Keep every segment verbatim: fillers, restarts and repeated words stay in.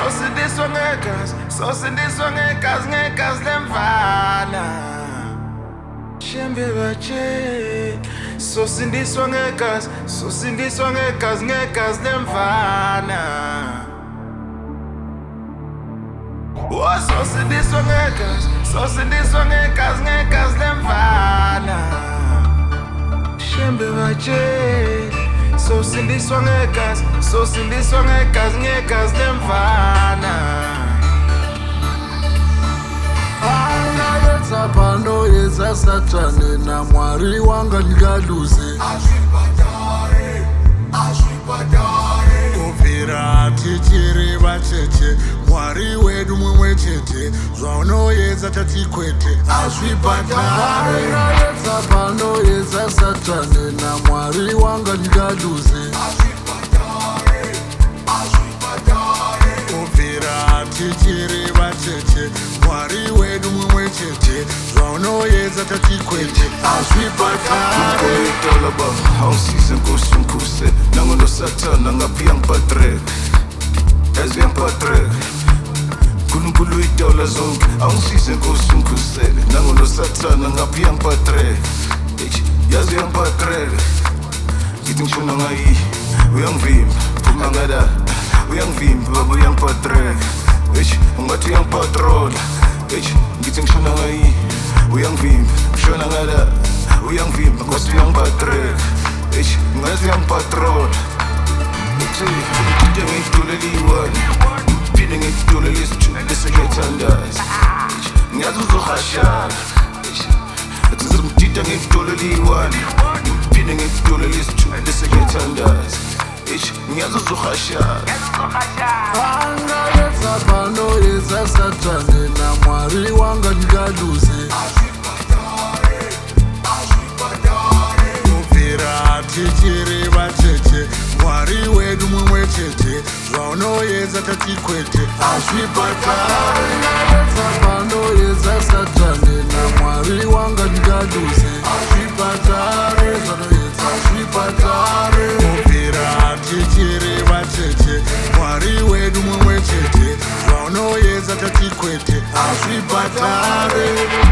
sosindiswa ngegazi, sosindiswa ngegazi, ngegazi lemvana. Shembe bache, sosindiswa ngegazi, sosindiswa ngegazi, ngegazi lemvana. Oh, sosindiswa ngegazi, sosindiswa ngegazi, ngegazi lemvana. Shembe bache, sosindiswa ngegazi, sosindiswa ngegazi, ngegazi lemvana. Angaletsa pano yeza Satani na Mwari wanga ndikaluze. Ashwipatare, ashwipatare. Kubvira tichiri vacheche, Mwari wedu mumwe chete, zvaunoedza tatikwete. Ashwipatare. Angaletsa pano yeza Satani na Mwari wanga ndikaluze. Ashwipatare, ashwipatare. Kubvira tichiri vacheche, Mwari wedu mumwe chete, zvaunoedza tatikwete. Ashwipatare. Talaba, hausizen kusum kuse, nangono Satana ngapiang patrek, ezviang patrek. Kulunkulu itola zonke, hausizen kusum kuse, nangono Satana ngapiang patrek, yazviang patrek. Ngithi ngishona ngayi, uyangivimba, phuma ngala, uyangivimba, baba uyang patrek. Ungathi uyang patrol, ngithi ngishona ngayi, uyangivimba, ngishona ngala. Uyangivimba, ngosi uyangipatrek, ngazi uyangipatrol. Ngithe ngidulele iwani, phinde ngidulele isijule esekethandaza. Ngiyazi uzohashana, ngizomdida ngidulele iwani, phinde ngidulele isijule esekethandaza. Ngiyazi uzohashana. Angaletsa pano yeza Satani na Mwari wanga ndikaluze. Kubvira tichiri vacheche, Mwari wedu mumwe chete, zvaunoedza tatikwete. Ashwipatare. Angaletsa pano yeza Satani na Mwari wanga ndikaluze. Ashwipatare, zvaunoedza ashwipatare. Kubvira tichiri vacheche, Mwari wedu mumwe chete, zvaunoedza tatikwete. Ashwipatare.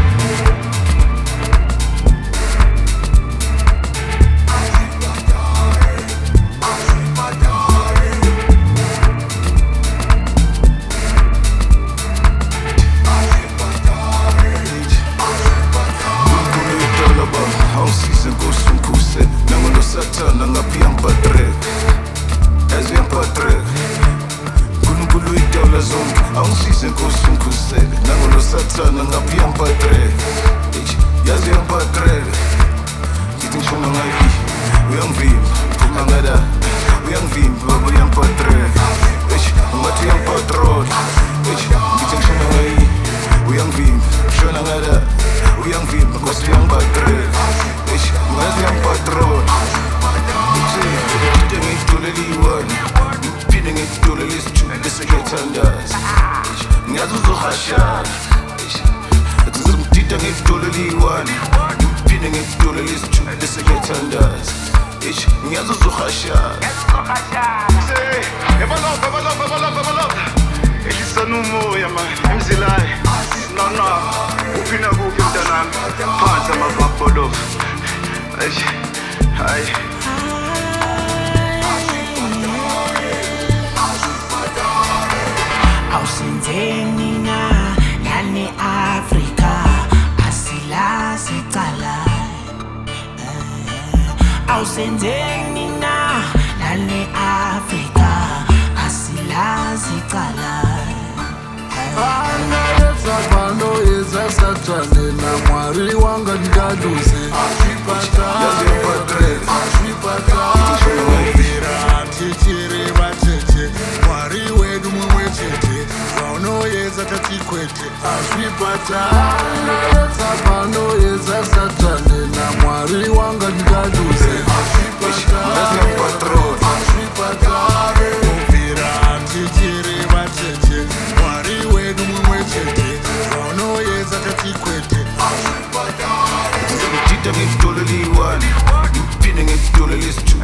Hausizen kusum kuse, nangono Satana ngapiang patrek, ezviang patrek. Kulunkulu itola zonke, hausizen kusum kuse, nangono Satana ngapiang patrek, yazviang patrek. Ngithi ngishona ngayi, uyangivimba, phuma ngala, uyangivimba, baba uyang patrek. Ungathi uyang patrol, ngithi ngishona ngayi, uyangivimba, ngishona ngala, uyangivimba, ngosi uyang patrek. Ngazi uyang patrol, ngithe ngidulele iwani, phinde ngidulele isijule esekethandaza. Ngiyazi uzohashana, ngizomdida ngidulele iwani, phinde ngidulele isijule esekethandaza. Ngiyazi uzohashana. Evalova, evalova, evalova, evalova. Ehlisana umoya man, emzilayo. No, no, kuphi nakuphi mntanami, phansi amavakbolovu. Hayi. Awusenzeni na lana eAfrika asilazi icala. Awusenzeni na lana eAfrika asilazi icala. Angaletsa pano yeza Satani na Mwari wanga ndikaluze. Ashwipatare, ashwipatare. Kubvira tichiri vacheche, Mwari wedu mumwe chete, zvaunoedza tatikwete. Ashwipatare. Angaletsa pano yeza Satani na Mwari wanga ndikaluze. Ashwipatare, ashwipatare. Kubvira tichiri vacheche, Mwari wedu mumwe chete, zvaunoedza tatikwete. Ngizomdida ngidulele iwani, phinde ngidulele isijule